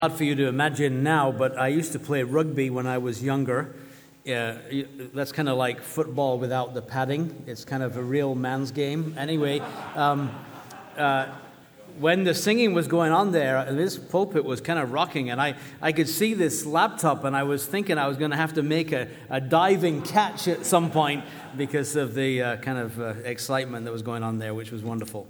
Hard for you to imagine now, but I used to play rugby when I was younger. That's kind of like football without the padding. It's kind of a real man's game. Anyway, when the singing was going on there, this pulpit was kind of rocking, and I could see this laptop, and I was thinking I was going to have to make a diving catch at some point because of the kind of excitement that was going on there, which was wonderful.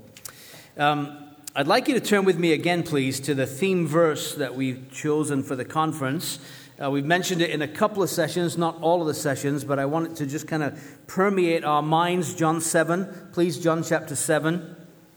I'd like you to turn with me again, please, to the theme verse that we've chosen for the conference. We've mentioned it in a couple of sessions, not all of the sessions, but I want it to just kind of permeate our minds. John 7, please, John chapter 7,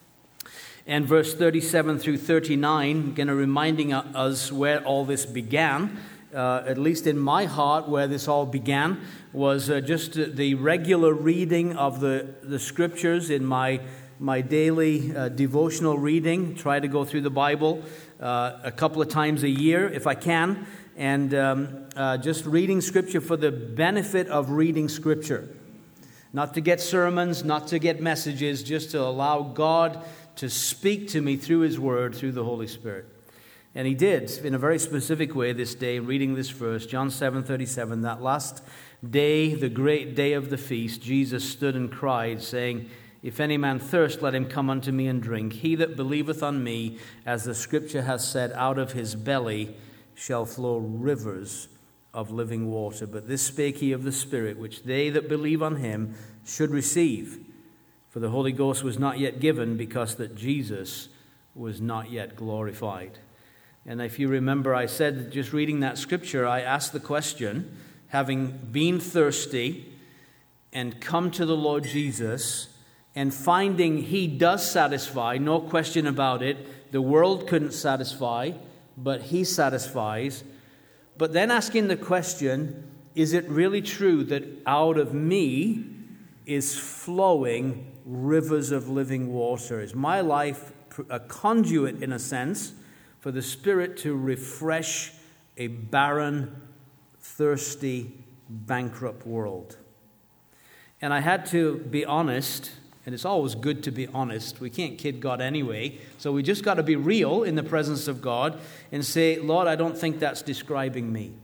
and verse 37 through 39, again, reminding us where all this began. At least in my heart, where this all began, was just the regular reading of the scriptures in my daily devotional reading. Try to go through the Bible a couple of times a year if I can, and just reading Scripture for the benefit of reading Scripture. Not to get sermons, not to get messages, just to allow God to speak to me through His Word, through the Holy Spirit. And He did, in a very specific way this day, reading this verse, John 7:37, that last day, the great day of the feast, Jesus stood and cried, saying, "If any man thirst, let him come unto me and drink. He that believeth on me, as the Scripture hath said, out of his belly shall flow rivers of living water. But this spake he of the Spirit, which they that believe on him should receive. For the Holy Ghost was not yet given, because that Jesus was not yet glorified." And if you remember, I said, just reading that Scripture, I asked the question, having been thirsty and come to the Lord Jesus, and finding He does satisfy, no question about it. The world couldn't satisfy, but He satisfies. But then asking the question, is it really true that out of me is flowing rivers of living water? Is my life a conduit, in a sense, for the Spirit to refresh a barren, thirsty, bankrupt world? And I had to be honest. And it's always good to be honest. We can't kid God anyway. So we just got to be real in the presence of God and say, Lord, I don't think that's describing me.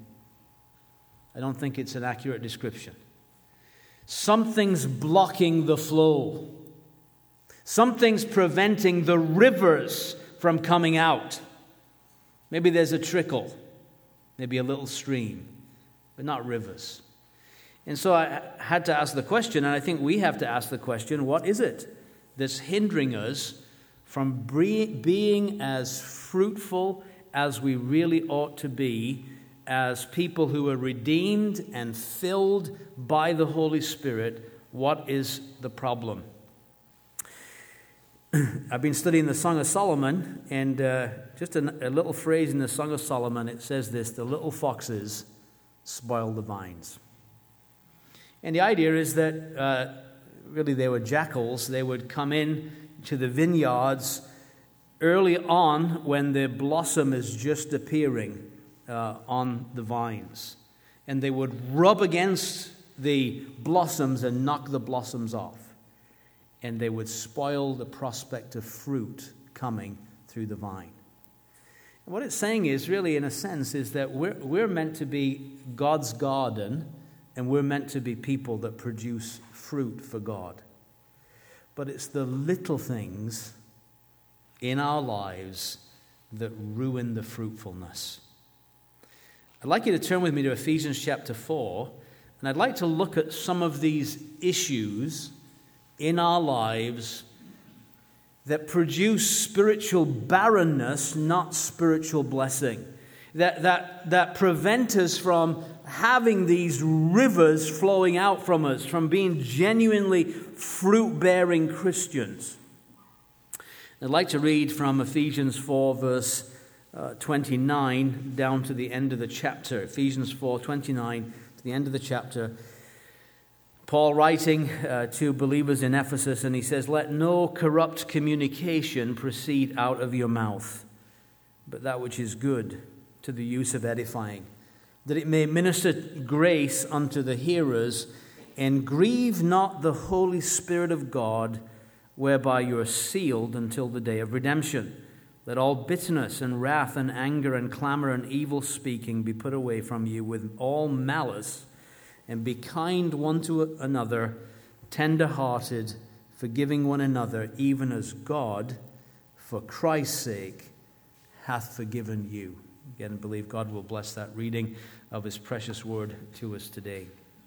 I don't think it's an accurate description. Something's blocking the flow. Something's preventing the rivers from coming out. Maybe there's a trickle, maybe a little stream, but not rivers. And so I had to ask the question, and I think we have to ask the question, what is it that's hindering us from being as fruitful as we really ought to be as people who are redeemed and filled by the Holy Spirit? What is the problem? I've been studying the Song of Solomon, and just a little phrase in the Song of Solomon, it says this: the little foxes spoil the vines. And the idea is that really they were jackals. They would come in to the vineyards early on when the blossom is just appearing on the vines. And they would rub against the blossoms and knock the blossoms off. And they would spoil the prospect of fruit coming through the vine. And what it's saying is really, in a sense, is that we're meant to be God's garden, and we're meant to be people that produce fruit for God. But it's the little things in our lives that ruin the fruitfulness. I'd like you to turn with me to Ephesians chapter 4, and I'd like to look at some of these issues in our lives that produce spiritual barrenness, not spiritual blessing. That prevent us from having these rivers flowing out from us, from being genuinely fruit-bearing Christians. I'd like to read from Ephesians 4, verse 29, down to the end of the chapter. Ephesians 4:29 to the end of the chapter. Paul writing to believers in Ephesus, and he says, "Let no corrupt communication proceed out of your mouth, but that which is good, to the use of edifying, that it may minister grace unto the hearers, and grieve not the Holy Spirit of God, whereby you are sealed until the day of redemption. Let all bitterness and wrath and anger and clamor and evil speaking be put away from you with all malice, and be kind one to another, tender-hearted, forgiving one another, even as God, for Christ's sake, hath forgiven you. Again, believe God will bless that reading of his precious word to us today.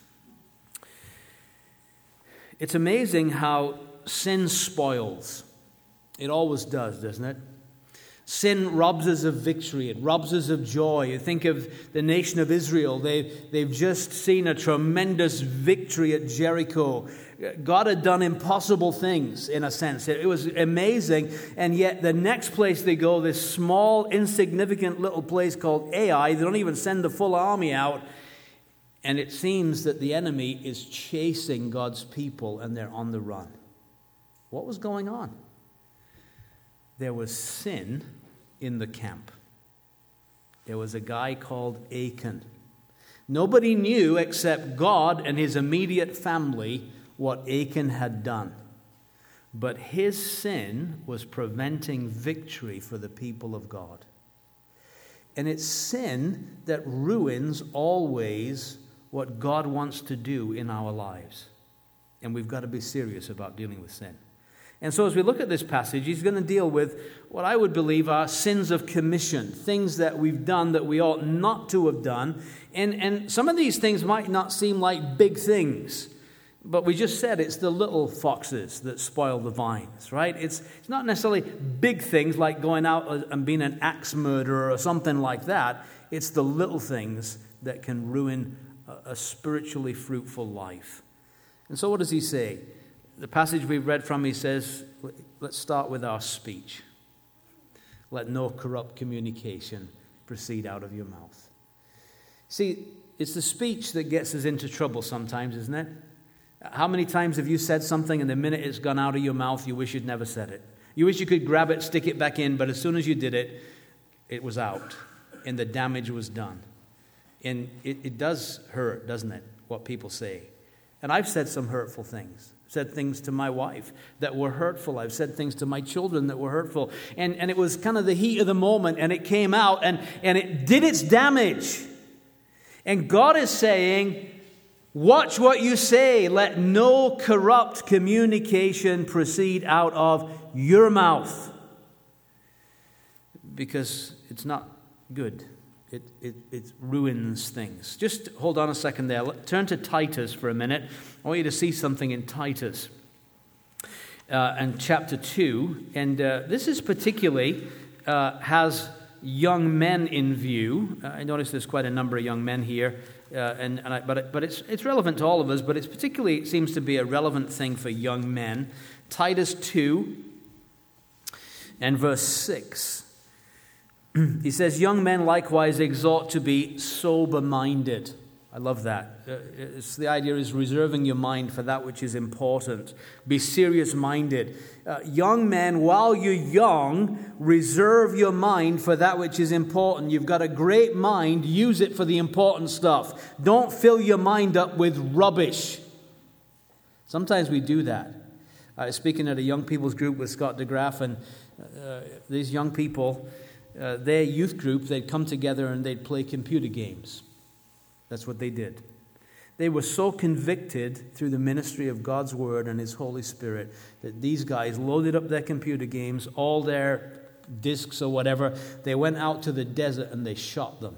It's amazing how sin spoils. It always does, doesn't it? Sin robs us of victory. It robs us of joy. You think of the nation of Israel. They've just seen a tremendous victory at Jericho. God had done impossible things, in a sense. It was amazing. And yet the next place they go, this small, insignificant little place called Ai, they don't even send the full army out. And it seems that the enemy is chasing God's people and they're on the run. What was going on? There was sin in the camp. There was a guy called Achan. Nobody knew except God and his immediate family what Achan had done. But his sin was preventing victory for the people of God. And it's sin that ruins always what God wants to do in our lives. And we've got to be serious about dealing with sin. And so as we look at this passage, he's going to deal with what I would believe are sins of commission, things that we've done that we ought not to have done. And some of these things might not seem like big things, but we just said it's the little foxes that spoil the vines, right? It's not necessarily big things like going out and being an axe murderer or something like that. It's the little things that can ruin a spiritually fruitful life. And so what does he say? The passage we've read from, he says, let's start with our speech. Let no corrupt communication proceed out of your mouth. See, it's the speech that gets us into trouble sometimes, isn't it? How many times have you said something and the minute it's gone out of your mouth, you wish you'd never said it? You wish you could grab it, stick it back in, but as soon as you did it, it was out and the damage was done. And it does hurt, doesn't it, what people say? And I've said some hurtful things. Said things to my wife that were hurtful. I've said things to my children that were hurtful. And it was kind of the heat of the moment, and it came out, and it did its damage. And God is saying, watch what you say. Let no corrupt communication proceed out of your mouth. Because it's not good. It ruins things. Just hold on a second there. Turn to Titus for a minute. I want you to see something in Titus and chapter 2. And this is particularly has young men in view. I notice there's quite a number of young men here. But it's relevant to all of us, but it seems to be a relevant thing for young men. Titus 2 and verse 6. He says, young men likewise exhort to be sober-minded. I love that. The idea is reserving your mind for that which is important. Be serious-minded. Young men, while you're young, reserve your mind for that which is important. You've got a great mind. Use it for the important stuff. Don't fill your mind up with rubbish. Sometimes we do that. I was speaking at a young people's group with Scott DeGraff, and these young people, their youth group, they'd come together and they'd play computer games. That's what they did. They were so convicted through the ministry of God's Word and His Holy Spirit that these guys loaded up their computer games, all their discs or whatever. They went out to the desert and they shot them.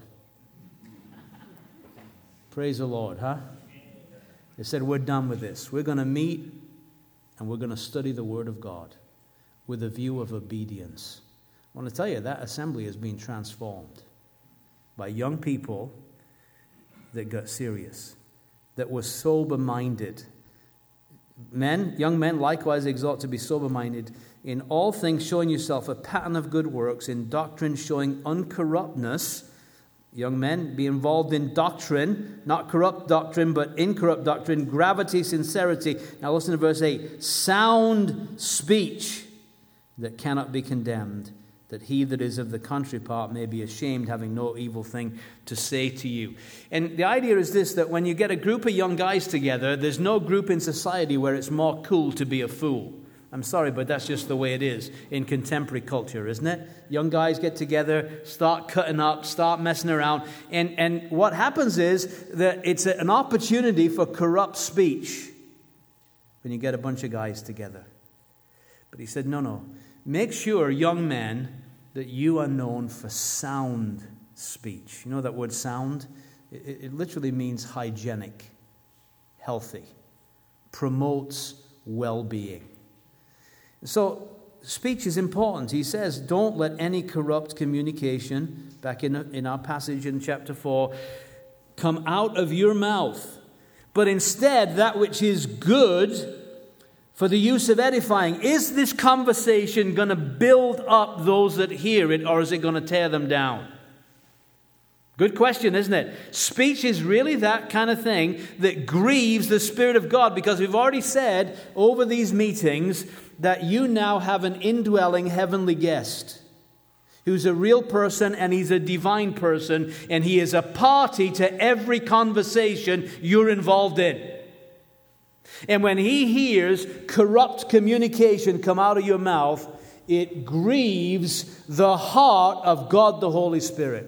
Praise the Lord, huh? They said, we're done with this. We're going to meet and we're going to study the Word of God with a view of obedience. I want to tell you, that assembly has been transformed by young people that got serious, that were sober-minded. Young men likewise exhort to be sober-minded, in all things showing yourself a pattern of good works, in doctrine showing uncorruptness. Young men, be involved in doctrine, not corrupt doctrine, but incorrupt doctrine, gravity, sincerity. Now listen to verse 8. Sound speech that cannot be condemned, that he that is of the contrary part may be ashamed, having no evil thing to say to you. And the idea is this, that when you get a group of young guys together, there's no group in society where it's more cool to be a fool. I'm sorry, but that's just the way it is in contemporary culture, isn't it? Young guys get together, start cutting up, start messing around. And what happens is that it's an opportunity for corrupt speech when you get a bunch of guys together. But he said, no. Make sure, young men, that you are known for sound speech. You know that word sound? It literally means hygienic, healthy, promotes well-being. So speech is important. He says, don't let any corrupt communication, back in our passage in chapter 4, come out of your mouth, but instead that which is good for the use of edifying. Is this conversation going to build up those that hear it, or is it going to tear them down? Good question, isn't it? Speech is really that kind of thing that grieves the Spirit of God, because we've already said over these meetings that you now have an indwelling heavenly guest who's a real person, and he's a divine person, and he is a party to every conversation you're involved in. And when he hears corrupt communication come out of your mouth, it grieves the heart of God the Holy Spirit.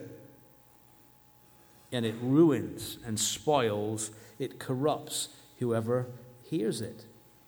And it ruins and spoils, it corrupts whoever hears it.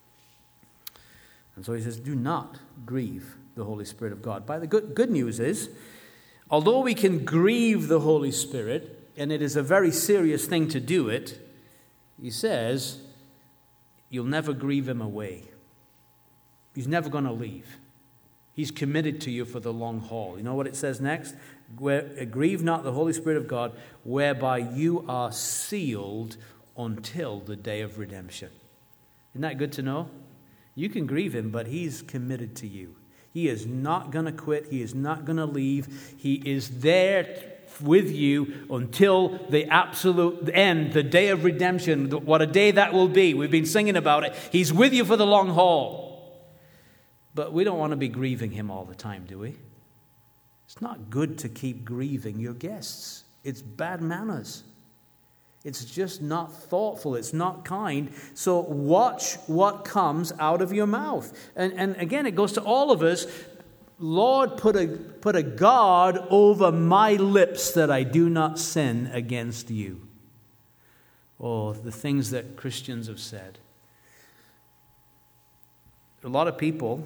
And so he says, do not grieve the Holy Spirit of God. But the good news is, although we can grieve the Holy Spirit, and it is a very serious thing to do it, he says, you'll never grieve him away. He's never going to leave. He's committed to you for the long haul. You know what it says next? Grieve not the Holy Spirit of God, whereby you are sealed until the day of redemption. Isn't that good to know? You can grieve him, but he's committed to you. He is not going to quit. He is not going to leave. He is there with you until the absolute end, the day of redemption. What a day that will be. We've been singing about it. He's with you for the long haul. But we don't want to be grieving him all the time, do we? It's not good to keep grieving your guests. It's bad manners. It's just not thoughtful. It's not kind. So watch what comes out of your mouth. And again, it goes to all of us. Lord, put a guard over my lips that I do not sin against you. Oh, the things that Christians have said. A lot of people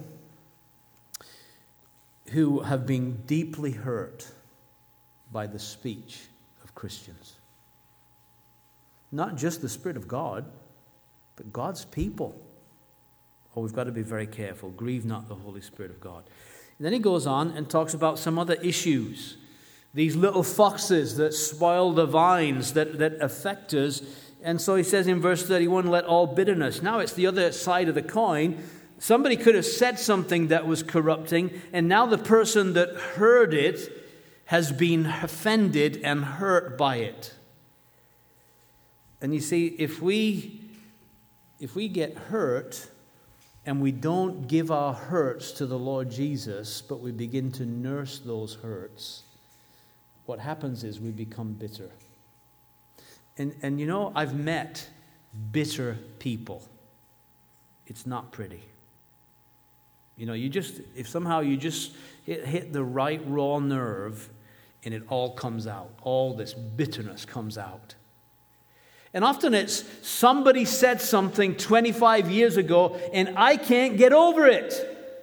who have been deeply hurt by the speech of Christians. Not just the Spirit of God, but God's people. Oh, we've got to be very careful. Grieve not the Holy Spirit of God. And then he goes on and talks about some other issues. These little foxes that spoil the vines, that affect us. And so he says in verse 31, let all bitterness. Now it's the other side of the coin. Somebody could have said something that was corrupting, and now the person that heard it has been offended and hurt by it. And you see, if we get hurt and we don't give our hurts to the Lord Jesus, but we begin to nurse those hurts, what happens is we become bitter. And you know, I've met bitter people. It's not pretty. You know, if somehow you just hit the right raw nerve and it all comes out, all this bitterness comes out. And often it's somebody said something 25 years ago and I can't get over it.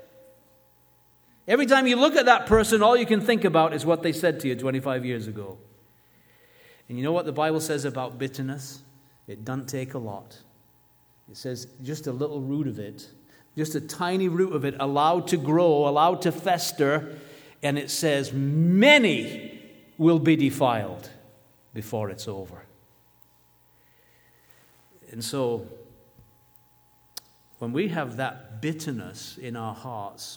Every time you look at that person, all you can think about is what they said to you 25 years ago. And you know what the Bible says about bitterness? It doesn't take a lot. It says just a little root of it, just a tiny root of it, allowed to grow, allowed to fester, and it says many will be defiled before it's over. And so, when we have that bitterness in our hearts,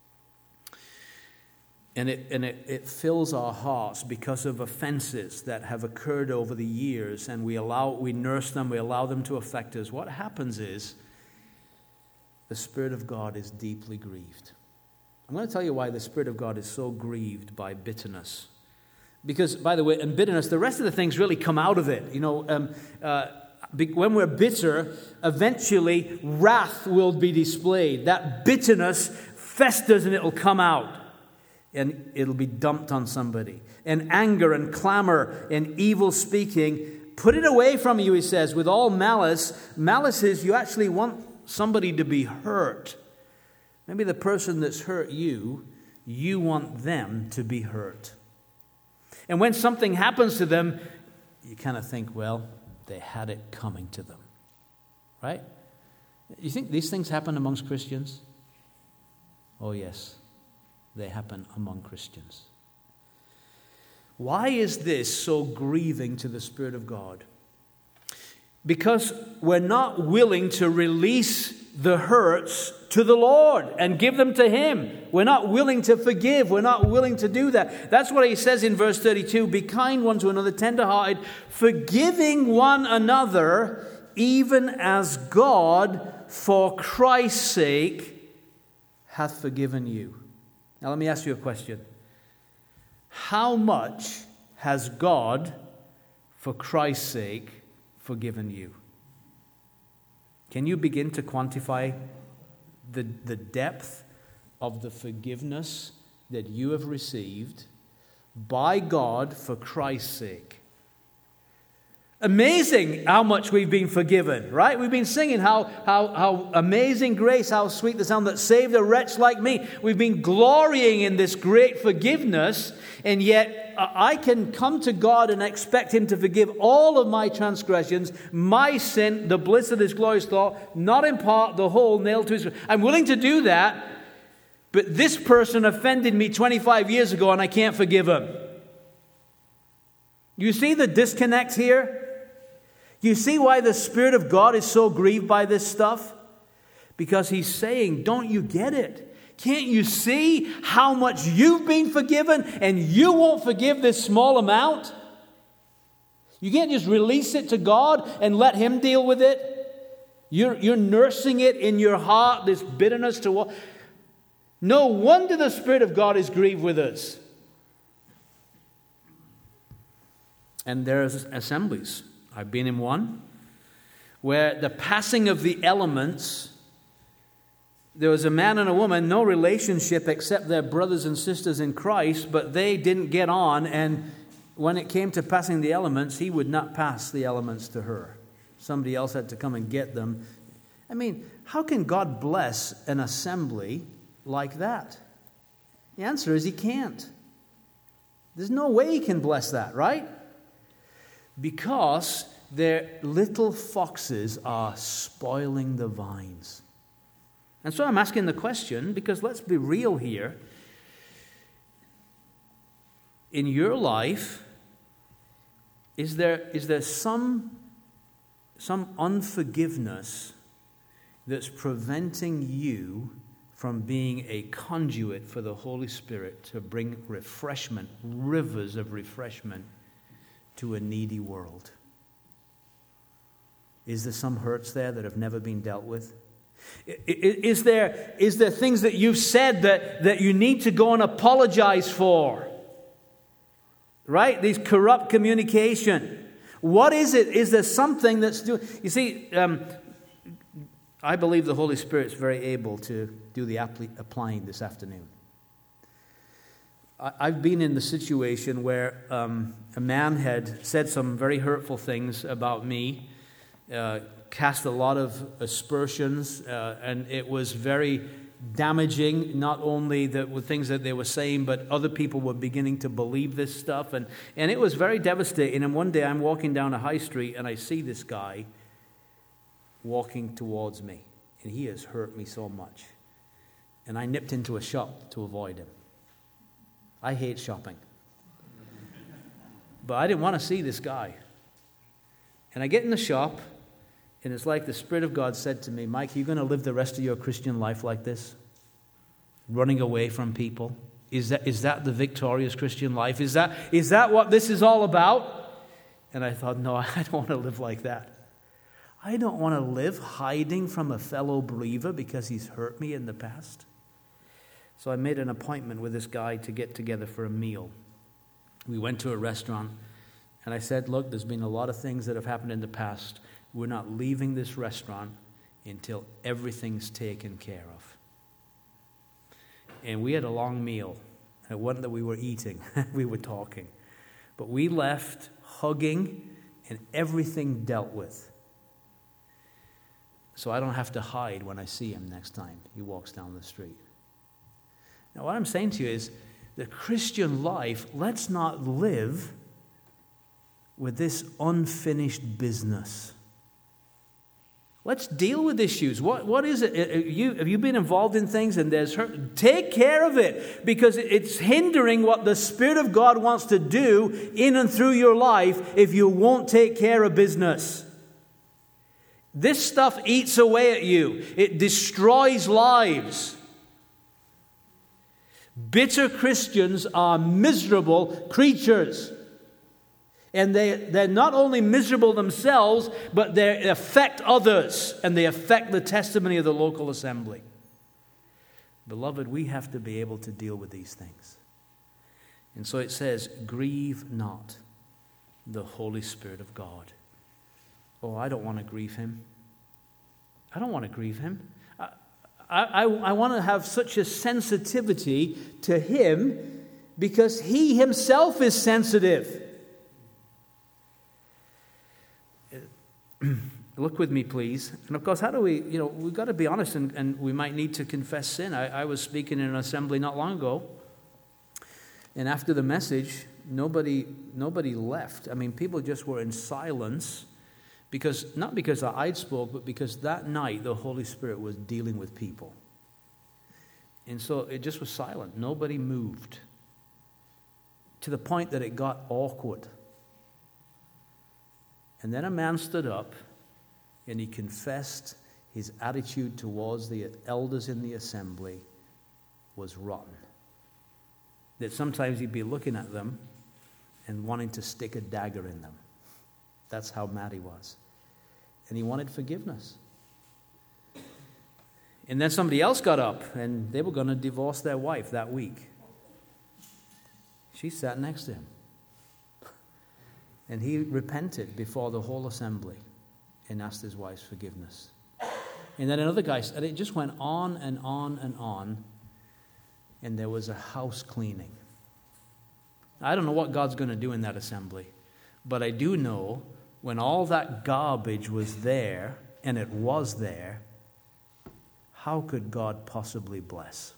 and it fills our hearts because of offenses that have occurred over the years, and we nurse them, we allow them to affect us, what happens is the Spirit of God is deeply grieved. I'm going to tell you why the Spirit of God is so grieved by bitterness. Because, by the way, in bitterness, the rest of the things really come out of it. You know, when we're bitter, eventually wrath will be displayed. That bitterness festers and it'll come out. And it'll be dumped on somebody. And anger and clamor and evil speaking, put it away from you, he says, with all malice. Malice is you actually want somebody to be hurt. Maybe the person that's hurt you, you want them to be hurt. And when something happens to them, you kind of think, well, they had it coming to them. Right? You think these things happen amongst Christians? Oh, yes. They happen among Christians. Why is this so grieving to the Spirit of God? Because we're not willing to release the hurts to the Lord and give them to Him. We're not willing to forgive. We're not willing to do that. That's what he says in verse 32. Be kind one to another, tender-hearted, forgiving one another, even as God, for Christ's sake, hath forgiven you. Now let me ask you a question. How much has God, for Christ's sake, forgiven you? Can you begin to quantify the depth of the forgiveness that you have received by God for Christ's sake? Amazing how much we've been forgiven, right? We've been singing how amazing grace, how sweet the sound that saved a wretch like me. We've been glorying in this great forgiveness, and yet I can come to God and expect Him to forgive all of my transgressions, my sin, the bliss of His glorious thought, not in part, the whole, nailed to His. I'm willing to do that, but this person offended me 25 years ago and I can't forgive him. You see the disconnect here? You see why the Spirit of God is so grieved by this stuff? Because He's saying, don't you get it? Can't you see how much you've been forgiven and you won't forgive this small amount? You can't just release it to God and let Him deal with it. You're nursing it in your heart, this bitterness to what? No wonder the Spirit of God is grieved with us. And there's assemblies. I've been in one where the passing of the elements, there was a man and a woman, no relationship except they're brothers and sisters in Christ, but they didn't get on, and when it came to passing the elements, he would not pass the elements to her. Somebody else had to come and get them. I mean, how can God bless an assembly like that? The answer is He can't. There's no way He can bless that, right? Because their little foxes are spoiling the vines. And so I'm asking the question, because let's be real here. In your life, is there some unforgiveness that's preventing you from being a conduit for the Holy Spirit to bring refreshment, rivers of refreshment, to a needy world? Is there some hurts there that have never been dealt with? Is there things that you've said that you need to go and apologize for? Right? These corrupt communication. What is it? Is there something that's doing? You see, I believe the Holy Spirit's very able to do the applying this afternoon. I've been in the situation where a man had said some very hurtful things about me, cast a lot of aspersions, and it was very damaging, not only the things that they were saying, but other people were beginning to believe this stuff, and it was very devastating. And one day I'm walking down a high street, and I see this guy walking towards me, and he has hurt me so much. And I nipped into a shop to avoid him. I hate shopping. But I didn't want to see this guy. And I get in the shop, and it's like the Spirit of God said to me, Mike, are you going to live the rest of your Christian life like this? Running away from people? Is that the victorious Christian life? Is that what this is all about? And I thought, no, I don't want to live like that. I don't want to live hiding from a fellow believer because he's hurt me in the past. So I made an appointment with this guy to get together for a meal. We went to a restaurant, and I said, look, there's been a lot of things that have happened in the past. we're not leaving this restaurant until everything's taken care of. And we had a long meal. It wasn't that we were eating, we were talking. But we left hugging and everything dealt with. So I don't have to hide when I see him next time he walks down the street. Now, what I'm saying to you is, the Christian life, let's not live with this unfinished business. Let's deal with issues. What is it? Have you been involved in things and there's hurt? Take care of it, because it's hindering what the Spirit of God wants to do in and through your life if you won't take care of business. This stuff eats away at you. It destroys lives. Bitter Christians are miserable creatures. And they're not only miserable themselves, but they affect others, and they affect the testimony of the local assembly. Beloved, we have to be able to deal with these things. And so it says, grieve not the Holy Spirit of God. Oh, I don't want to grieve him. I don't want to grieve him. I want to have such a sensitivity to him because he himself is sensitive. Look with me, please. And of course, how do we, we've got to be honest, and we might need to confess sin. I was speaking in an assembly not long ago, and after the message, nobody left. I mean, people just were in silence, not because I'd spoke, but because that night the Holy Spirit was dealing with people. And so it just was silent. Nobody moved, to the point that it got awkward. And then a man stood up and he confessed his attitude towards the elders in the assembly was rotten. That sometimes he'd be looking at them and wanting to stick a dagger in them. That's how mad he was. And he wanted forgiveness. And then somebody else got up and they were going to divorce their wife that week. She sat next to him. And he repented before the whole assembly and asked his wife's forgiveness. And then another guy, and it just went on and on and on. And there was a house cleaning. I don't know what God's going to do in that assembly. But I do know when all that garbage was there, and it was there, how could God possibly bless?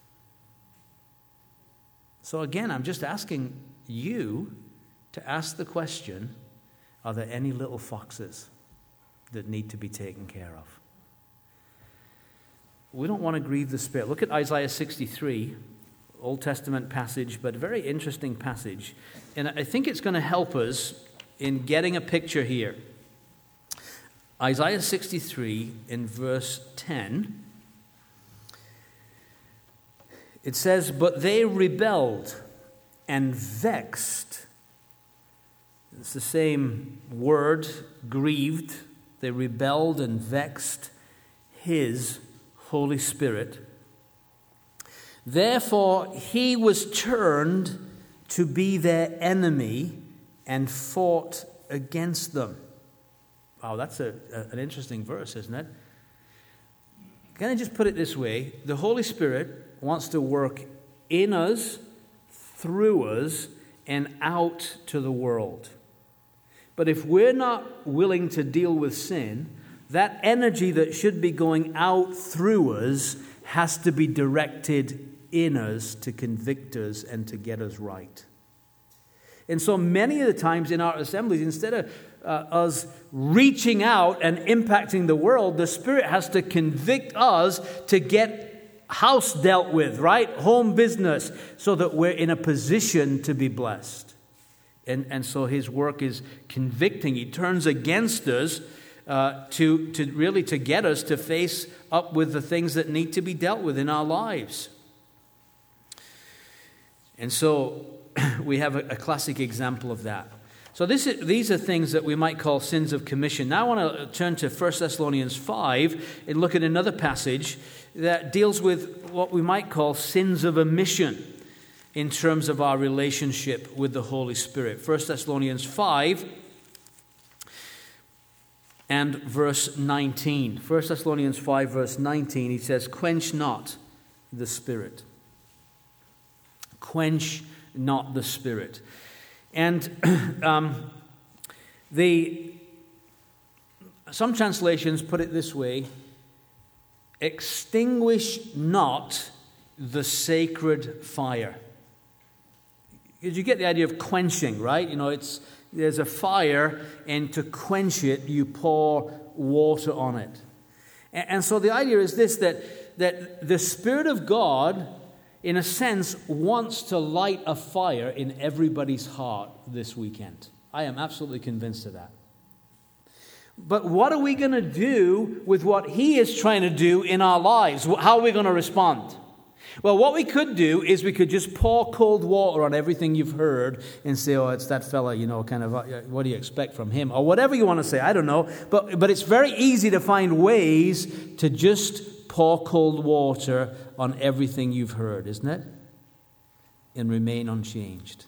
So again, I'm just asking you to ask the question, are there any little foxes that need to be taken care of? We don't want to grieve the Spirit. Look at Isaiah 63, Old Testament passage, but a very interesting passage. And I think it's going to help us in getting a picture here. Isaiah 63 in verse 10, it says, "But they rebelled and vexed." It's the same word, grieved. They rebelled and vexed his Holy Spirit. Therefore, he was turned to be their enemy and fought against them. Wow, that's an interesting verse, isn't it? Can I just put it this way? The Holy Spirit wants to work in us, through us, and out to the world. But if we're not willing to deal with sin, that energy that should be going out through us has to be directed in us to convict us and to get us right. And so many of the times in our assemblies, instead of us reaching out and impacting the world, the Spirit has to convict us to get house dealt with, right? Home business, so that we're in a position to be blessed. And so his work is convicting. He turns against us to really to get us to face up with the things that need to be dealt with in our lives. And so we have a classic example of that. So these are things that we might call sins of commission. Now I want to turn to 1 Thessalonians 5 and look at another passage that deals with what we might call sins of omission in terms of our relationship with the Holy Spirit. 1 Thessalonians 5, and verse 19. 1 Thessalonians 5, verse 19, he says, quench not the Spirit. Quench not the Spirit. And some translations put it this way: extinguish not the sacred fire. Because you get the idea of quenching, right? There's a fire, and to quench it, you pour water on it. And so the idea is this, that the Spirit of God, in a sense, wants to light a fire in everybody's heart this weekend. I am absolutely convinced of that. But what are we going to do with what He is trying to do in our lives? How are we going to respond? Well, what we could do is we could just pour cold water on everything you've heard and say, oh, it's that fella, kind of, what do you expect from him? Or whatever you want to say, I don't know. But it's very easy to find ways to just pour cold water on everything you've heard, isn't it? And remain unchanged.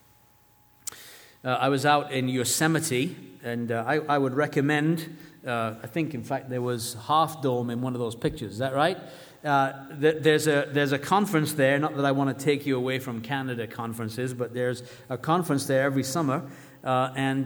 I was out in Yosemite, and I would recommend, I think, in fact, there was Half Dome in one of those pictures. Is that right? There's a conference there, not that I want to take you away from Canada conferences, but there's a conference there every summer, and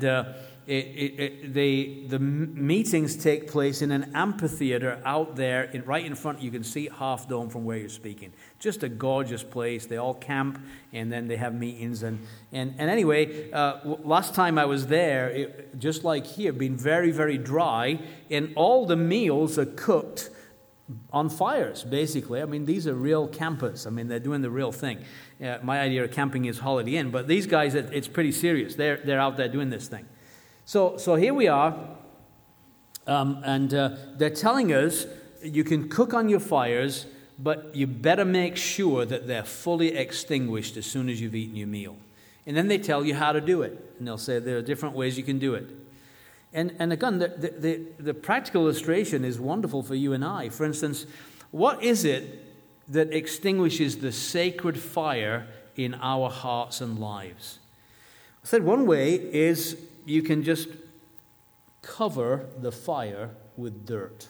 the meetings take place in an amphitheater out there, right in front. You can see Half Dome from where you're speaking. Just a gorgeous place. They all camp, and then they have meetings. And anyway, last time I was there, just like here, been very, very dry, and all the meals are cooked on fires, basically. I mean, these are real campers. I mean, they're doing the real thing. My idea of camping is Holiday Inn, but these guys, it's pretty serious. They're out there doing this thing. So here we are, and they're telling us you can cook on your fires, but you better make sure that they're fully extinguished as soon as you've eaten your meal. And then they tell you how to do it, and they'll say there are different ways you can do it. And again, the practical illustration is wonderful for you and I. For instance, what is it that extinguishes the sacred fire in our hearts and lives? I said one way is you can just cover the fire with dirt.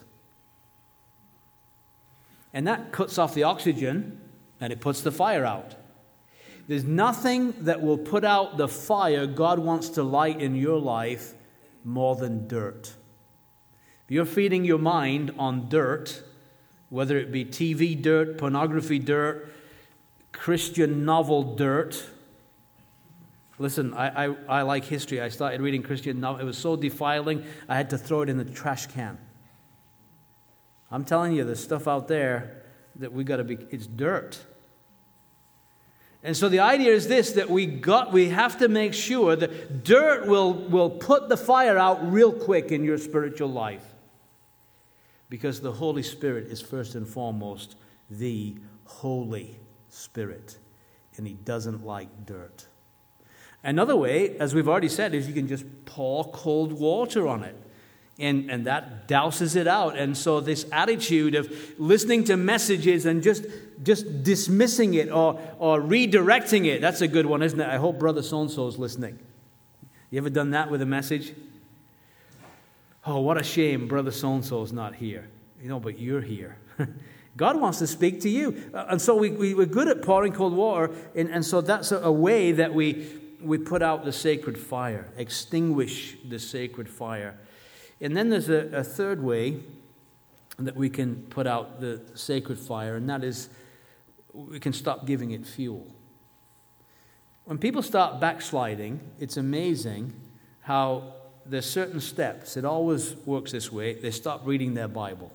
And that cuts off the oxygen, and it puts the fire out. There's nothing that will put out the fire God wants to light in your life more than dirt. If you're feeding your mind on dirt, whether it be TV dirt, pornography dirt, Christian novel dirt. Listen, I like history. I started reading Christian novel. It was so defiling, I had to throw it in the trash can. I'm telling you, there's stuff out there that it's dirt. And so the idea is this, that we have to make sure that dirt will put the fire out real quick in your spiritual life. Because the Holy Spirit is first and foremost the Holy Spirit. And He doesn't like dirt. Another way, as we've already said, is you can just pour cold water on it. And that douses it out. And so this attitude of listening to messages and just dismissing it or redirecting it, that's a good one, isn't it? I hope Brother so-and-so is listening. You ever done that with a message? Oh, what a shame Brother so-and-so is not here. But you're here. God wants to speak to you. And so we're good at pouring cold water. And so that's a way that we put out the sacred fire, extinguish the sacred fire. And then there's a third way that we can put out the sacred fire, and that is we can stop giving it fuel. When people start backsliding, it's amazing how there's certain steps. It always works this way. They stop reading their Bible.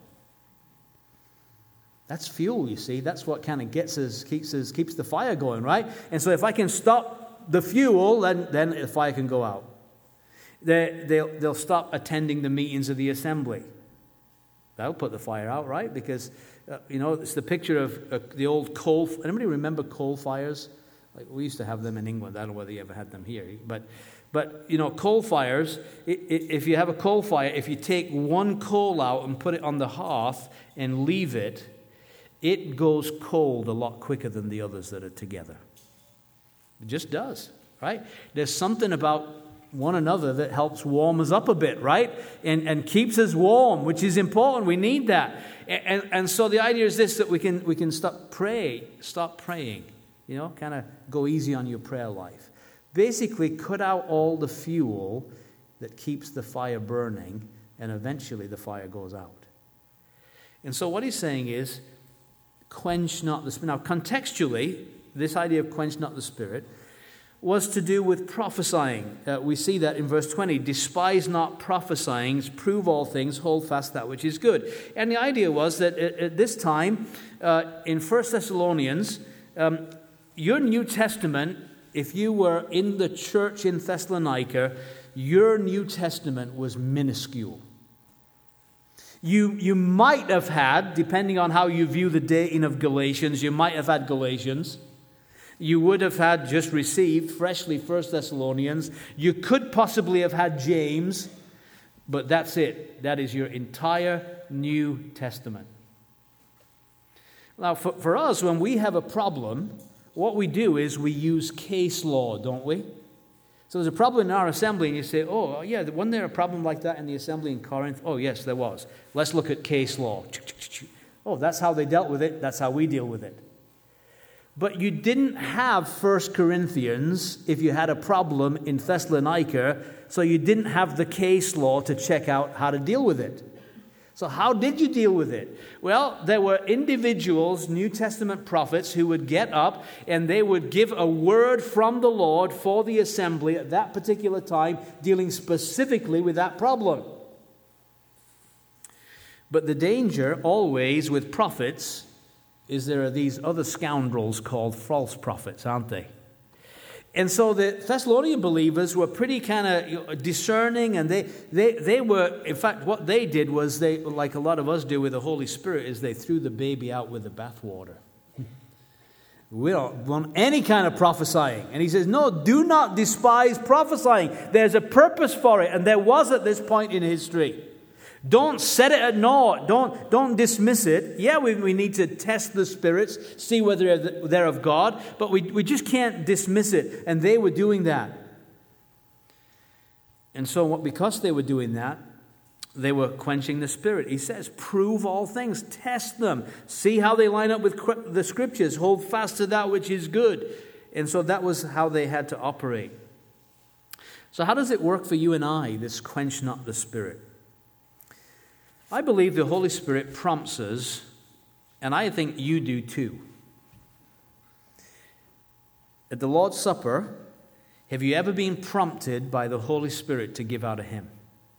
That's fuel, you see. That's what kind of keeps the fire going, right? And so if I can stop the fuel, then the fire can go out. They'll stop attending the meetings of the assembly. That'll put the fire out, right? Because, it's the picture of the old coal. Anybody remember coal fires? Like we used to have them in England. I don't know whether you ever had them here. But coal fires, if you have a coal fire, if you take one coal out and put it on the hearth and leave it, it goes cold a lot quicker than the others that are together. It just does, right? There's something about one another that helps warm us up a bit, right? And keeps us warm, which is important. We need that. And so the idea is this, that we can stop praying, kind of go easy on your prayer life. Basically, cut out all the fuel that keeps the fire burning, and eventually the fire goes out. And so what he's saying is, quench not the Spirit. Now, contextually, this idea of quench not the Spirit was to do with prophesying. We see that in verse 20. Despise not prophesying, prove all things, hold fast that which is good. And the idea was that at this time, in 1 Thessalonians, your New Testament, if you were in the church in Thessalonica, your New Testament was minuscule. You might have had, depending on how you view the dating of Galatians, you might have had Galatians. You would have had just received freshly 1 Thessalonians. You could possibly have had James, but that's it. That is your entire New Testament. Now, for us, when we have a problem, what we do is we use case law, don't we? So there's a problem in our assembly, and you say, oh, yeah, wasn't there a problem like that in the assembly in Corinth? Oh, yes, there was. Let's look at case law. Oh, that's how they dealt with it. That's how we deal with it. But you didn't have 1 Corinthians if you had a problem in Thessalonica, so you didn't have the case law to check out how to deal with it. So how did you deal with it? Well, there were individuals, New Testament prophets, who would get up and they would give a word from the Lord for the assembly at that particular time, dealing specifically with that problem. But the danger always with prophets is there are these other scoundrels called false prophets, aren't they? And so the Thessalonian believers were pretty kind of discerning, and they were, in fact, what they did was they, like a lot of us do with the Holy Spirit, is they threw the baby out with the bathwater. We don't want any kind of prophesying. And he says, no, do not despise prophesying. There's a purpose for it, and there was at this point in history. Don't set it at naught. Don't dismiss it. Yeah, we need to test the spirits, see whether they're of God, but we just can't dismiss it. And they were doing that. And so because they were doing that, they were quenching the Spirit. He says, prove all things, test them, see how they line up with the Scriptures, hold fast to that which is good. And so that was how they had to operate. So how does it work for you and I, this quench not the Spirit? I believe the Holy Spirit prompts us, and I think you do too. At the Lord's Supper, have you ever been prompted by the Holy Spirit to give out a hymn?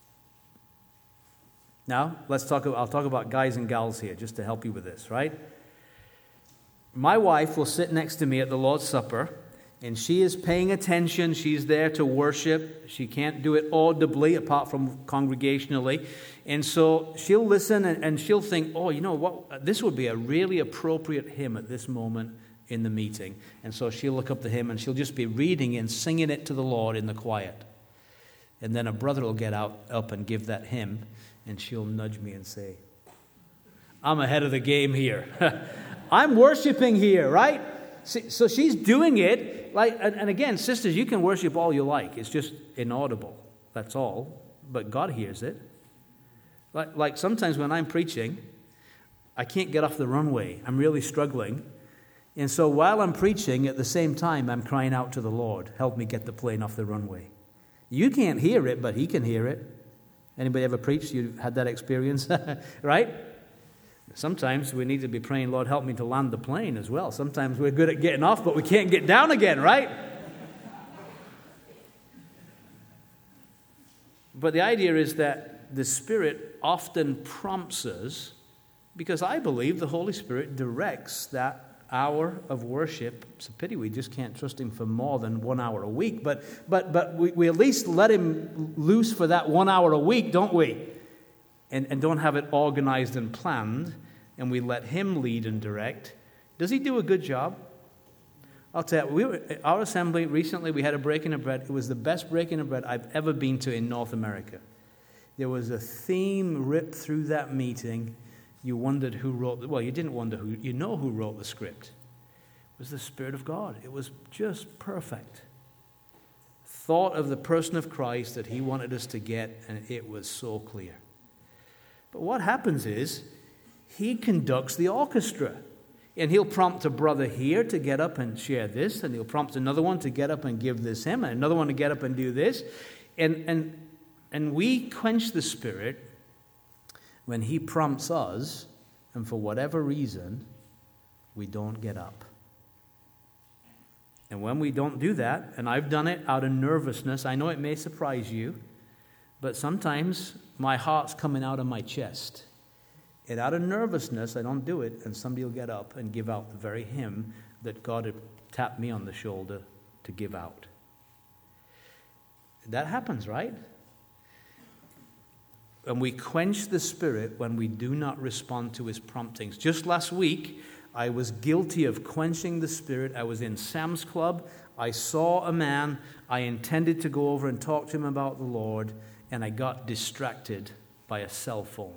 Now, I'll talk about guys and gals here, just to help you with this, right? My wife will sit next to me at the Lord's Supper, and she is paying attention. She's there to worship. She can't do it audibly apart from congregationally. And so she'll listen and she'll think, oh, you know what? This would be a really appropriate hymn at this moment in the meeting. And so she'll look up the hymn and she'll just be reading and singing it to the Lord in the quiet. And then a brother will get up and give that hymn, and she'll nudge me and say, I'm ahead of the game here. I'm worshiping here, right? So she's doing it. And again, sisters, you can worship all you like. It's just inaudible. That's all. But God hears it. Like sometimes when I'm preaching, I can't get off the runway. I'm really struggling. And so while I'm preaching, at the same time, I'm crying out to the Lord, help me get the plane off the runway. You can't hear it, but He can hear it. Anybody ever preached? You had that experience, right? Sometimes we need to be praying, Lord, help me to land the plane as well. Sometimes we're good at getting off, but we can't get down again, right? But the idea is that the Spirit often prompts us, because I believe the Holy Spirit directs that hour of worship. It's a pity we just can't trust Him for more than 1 hour a week, but we at least let Him loose for that 1 hour a week, don't we? And don't have it organized and planned, and we let Him lead and direct. Does He do a good job? I'll tell you, our assembly, recently we had a breaking of bread. It was the best breaking of bread I've ever been to in North America. There was a theme ripped through that meeting. You wondered who wrote, you didn't wonder who, you know who wrote the script. It was the Spirit of God. It was just perfect. thought of the person of Christ that he wanted us to get, and it was so clear. But what happens is, he conducts the orchestra. And he'll prompt a brother here to get up and share this, and he'll prompt another one to get up and give this hymn, and another one to get up and do this. And we quench the Spirit when he prompts us, and for whatever reason, we don't get up. And when we don't do that, and I've done it out of nervousness, I know it may surprise you, but sometimes my heart's coming out of my chest. And out of nervousness, I don't do it, and somebody will get up and give out the very hymn that God had tapped me on the shoulder to give out. That happens, right? And we quench the Spirit when we do not respond to his promptings. Just last week, I was guilty of quenching the Spirit. I was in Sam's Club. I saw a man. I intended to go over and talk to him about the Lord, and I got distracted by a cell phone.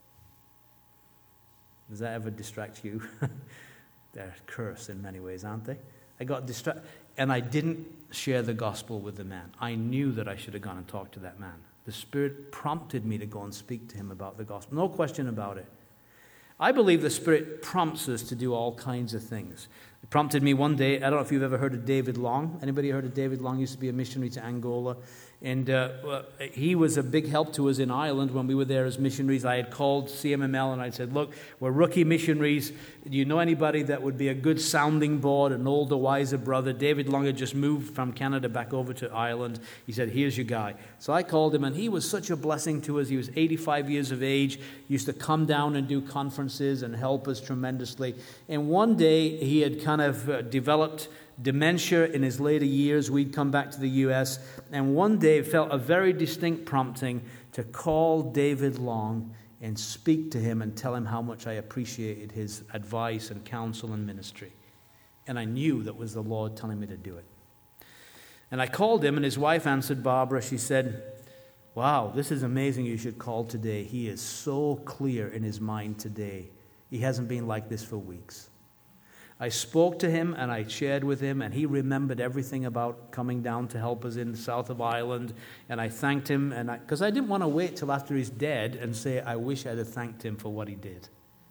Does that ever distract you? They're a curse in many ways, aren't they? I got distracted, and I didn't share the gospel with the man. I knew that I should have gone and talked to that man. The Spirit prompted me to go and speak to him about the gospel. No question about it. I believe the Spirit prompts us to do all kinds of things. It prompted me one day. I don't know if you've ever heard of David Long. Anybody heard of David Long? He used to be a missionary to Angola. And he was a big help to us in Ireland when we were there as missionaries. I had called CMML and I said, look, we're rookie missionaries. Do you know anybody that would be a good sounding board, an older, wiser brother? David Long had just moved from Canada back over to Ireland. He said, here's your guy. So I called him, and he was such a blessing to us. He was 85 years of age, used to come down and do conferences and help us tremendously. And one day he had kind of developed dementia in his later years. We'd come back to the U.S., and one day felt a very distinct prompting to call David Long and speak to him and tell him how much I appreciated his advice and counsel and ministry. And I knew that was the Lord telling me to do it. And I called him, and his wife answered, Barbara. She said, wow, this is amazing you should call today. He is so clear in his mind today. He hasn't been like this for weeks. I spoke to him and I shared with him, and he remembered everything about coming down to help us in the south of Ireland. And I thanked him, because I didn't want to wait till after he's dead and say, I wish I'd have thanked him for what he did.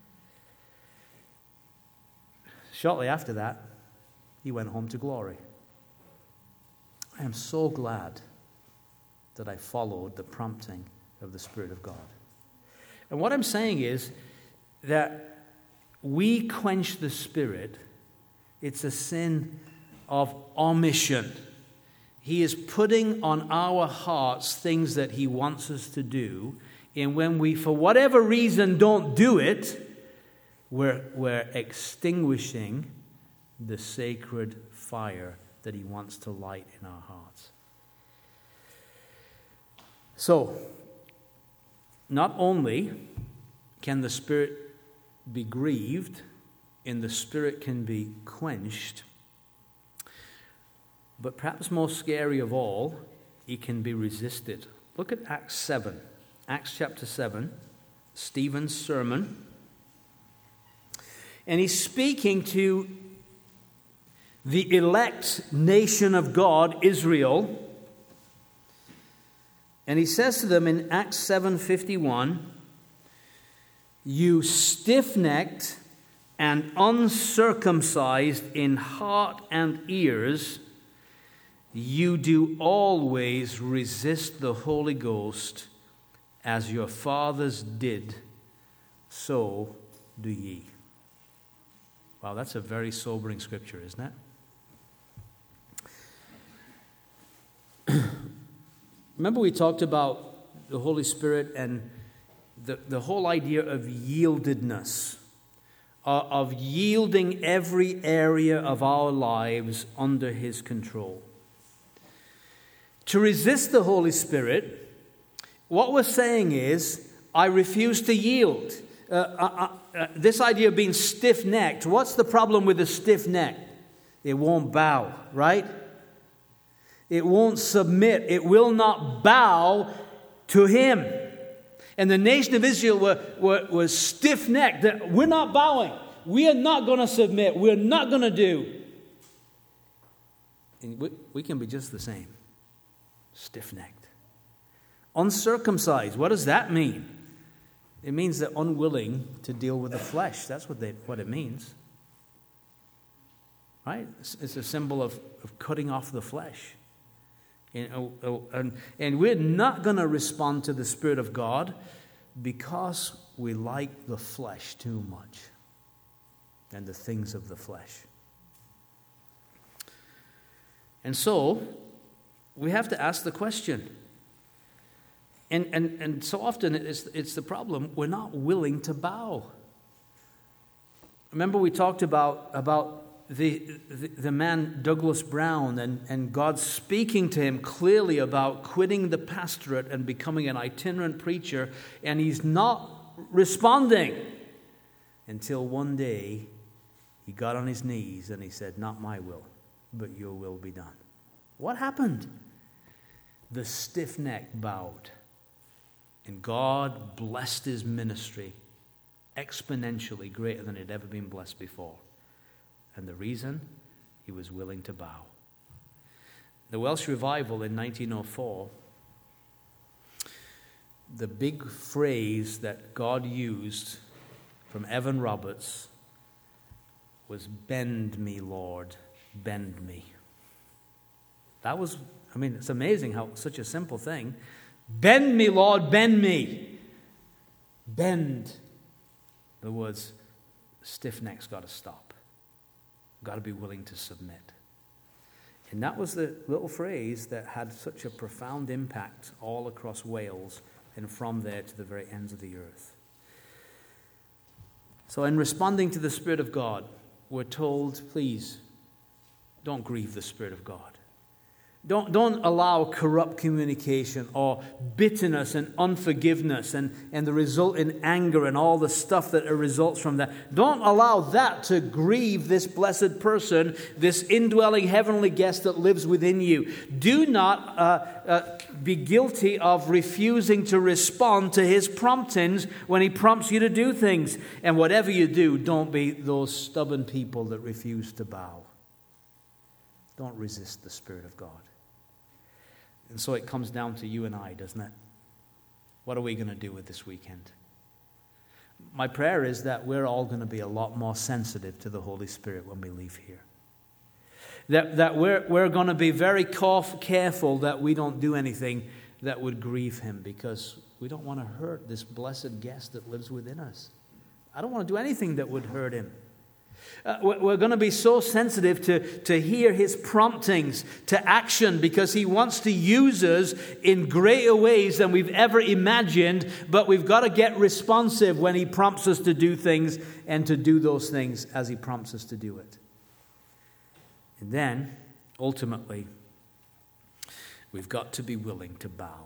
Shortly after that, he went home to glory. I am so glad that I followed the prompting of the Spirit of God. And what I'm saying is that we quench the Spirit. It's a sin of omission. He is putting on our hearts things that he wants us to do, and when we, for whatever reason, don't do it, we're extinguishing the sacred fire that he wants to light in our hearts. So, not only can the Spirit be grieved, and the Spirit can be quenched, but perhaps most scary of all, he can be resisted. Look at Acts 7. Acts chapter 7, Stephen's sermon. And he's speaking to the elect nation of God, Israel. And he says to them in Acts 7:51, you stiff-necked and uncircumcised in heart and ears, you do always resist the Holy Ghost, as your fathers did, so do ye. Wow, that's a very sobering scripture, isn't it? Remember we talked about the Holy Spirit and the whole idea of yieldedness, of yielding every area of our lives under his control. To resist the Holy Spirit, what we're saying is, I refuse to yield. This idea of being stiff-necked, what's the problem with a stiff neck? It won't bow, right? It won't submit. It will not bow to him. And the nation of Israel was stiff-necked. We're not bowing. We are not going to submit. We're not going to do. And we can be just the same. Stiff-necked. Uncircumcised. What does that mean? It means they're unwilling to deal with the flesh. That's what it means. Right? It's a symbol of cutting off the flesh. And we're not going to respond to the Spirit of God because we like the flesh too much and the things of the flesh. And so, we have to ask the question. And so often it's the problem, we're not willing to bow. Remember we talked about the man Douglas Brown and God speaking to him clearly about quitting the pastorate and becoming an itinerant preacher, and he's not responding until one day he got on his knees and he said, "Not my will, but your will be done." What happened? The stiff neck bowed, and God blessed his ministry exponentially greater than it had ever been blessed before. And the reason? He was willing to bow. The Welsh revival in 1904, the big phrase that God used from Evan Roberts was, "Bend me, Lord, bend me." That was, it's amazing how such a simple thing. Bend me, Lord, bend me. Bend. The words, stiff-neck's got to stop. Got to be willing to submit. And that was the little phrase that had such a profound impact all across Wales and from there to the very ends of the earth. So in responding to the Spirit of God, we're told, please, don't grieve the Spirit of God. Don't allow corrupt communication or bitterness and unforgiveness and the result in anger and all the stuff that results from that. Don't allow that to grieve this blessed person, this indwelling heavenly guest that lives within you. Do not be guilty of refusing to respond to his promptings when he prompts you to do things. And whatever you do, don't be those stubborn people that refuse to bow. Don't resist the Spirit of God. And so it comes down to you and I, doesn't it? What are we going to do with this weekend? My prayer is that we're all going to be a lot more sensitive to the Holy Spirit when we leave here. That we're going to be very careful that we don't do anything that would grieve him, because we don't want to hurt this blessed guest that lives within us. I don't want to do anything that would hurt him. We're going to be so sensitive to hear his promptings to action, because he wants to use us in greater ways than we've ever imagined, but we've got to get responsive when he prompts us to do things and to do those things as he prompts us to do it. And then, ultimately, we've got to be willing to bow.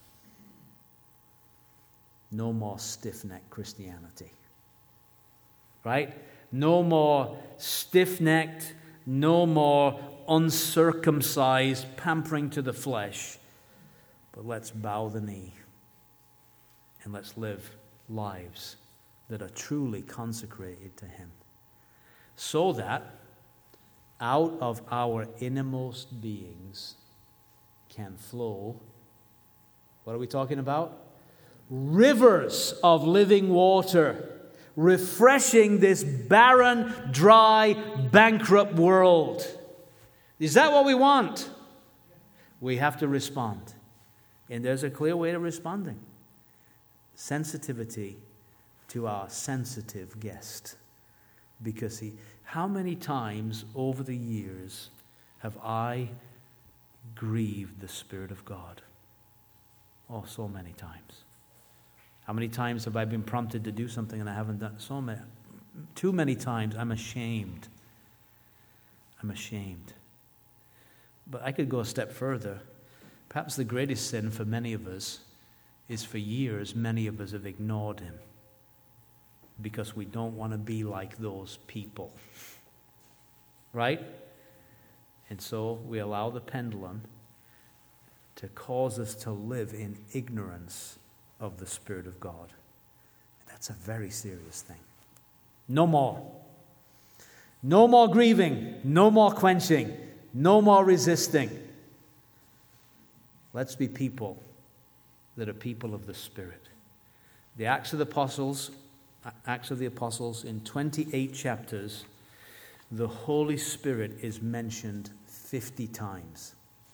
No more stiff-necked Christianity. Right? No more stiff-necked, no more uncircumcised, pampering to the flesh. But let's bow the knee and let's live lives that are truly consecrated to him, so that out of our innermost beings can flow, what are we talking about? Rivers of living water, refreshing this barren, dry, bankrupt world. Is that what we want? We have to respond. And there's a clear way to responding. Sensitivity to our sensitive guest. Because how many times over the years have I grieved the Spirit of God? Oh, so many times. How many times have I been prompted to do something and I haven't done? So many. Too many times. I'm ashamed. I'm ashamed. But I could go a step further. Perhaps the greatest sin for many of us is, for years, many of us have ignored him because we don't want to be like those people. Right? And so we allow the pendulum to cause us to live in ignorance of the Spirit of God. That's a very serious thing. No more. No more grieving. No more quenching. No more resisting. Let's be people that are people of the Spirit. The Acts of the Apostles in 28 chapters, the Holy Spirit is mentioned 50 times.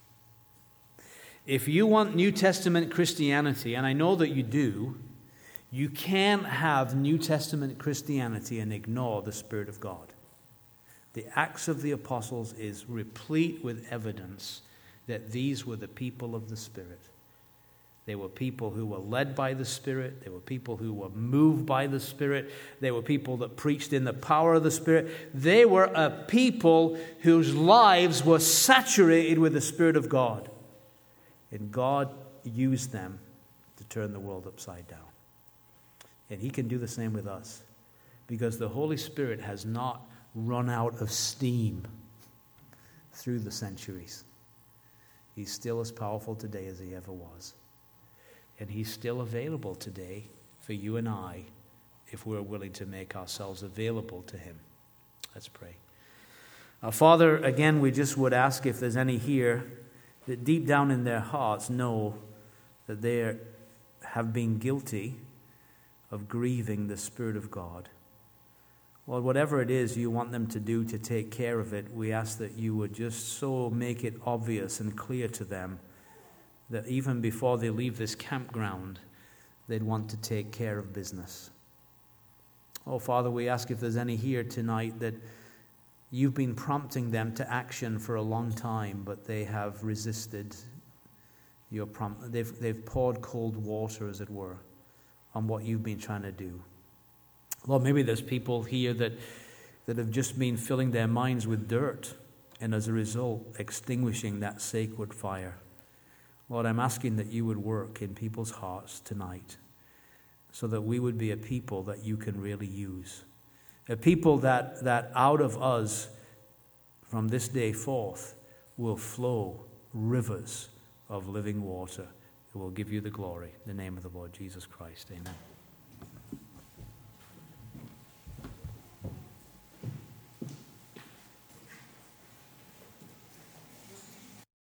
If you want New Testament Christianity, and I know that you do, you can't have New Testament Christianity and ignore the Spirit of God. The Acts of the Apostles is replete with evidence that these were the people of the Spirit. They were people who were led by the Spirit. They were people who were moved by the Spirit. They were people that preached in the power of the Spirit. They were a people whose lives were saturated with the Spirit of God. And God used them to turn the world upside down. And He can do the same with us, because the Holy Spirit has not run out of steam through the centuries. He's still as powerful today as He ever was. And He's still available today for you and I if we're willing to make ourselves available to Him. Let's pray. Father, again, we just would ask if there's any here that deep down in their hearts know that they have been guilty of grieving the Spirit of God. Lord, whatever it is you want them to do to take care of it, we ask that you would just so make it obvious and clear to them that even before they leave this campground, they'd want to take care of business. Oh, Father, we ask if there's any here tonight that you've been prompting them to action for a long time, but they have resisted your prompt. They've poured cold water, as it were, on what you've been trying to do. Lord, maybe there's people here that have just been filling their minds with dirt, and as a result, extinguishing that sacred fire. Lord, I'm asking that you would work in people's hearts tonight so that we would be a people that you can really use. A people that out of us, from this day forth, will flow rivers of living water. It will give you the glory. In the name of the Lord Jesus Christ. Amen.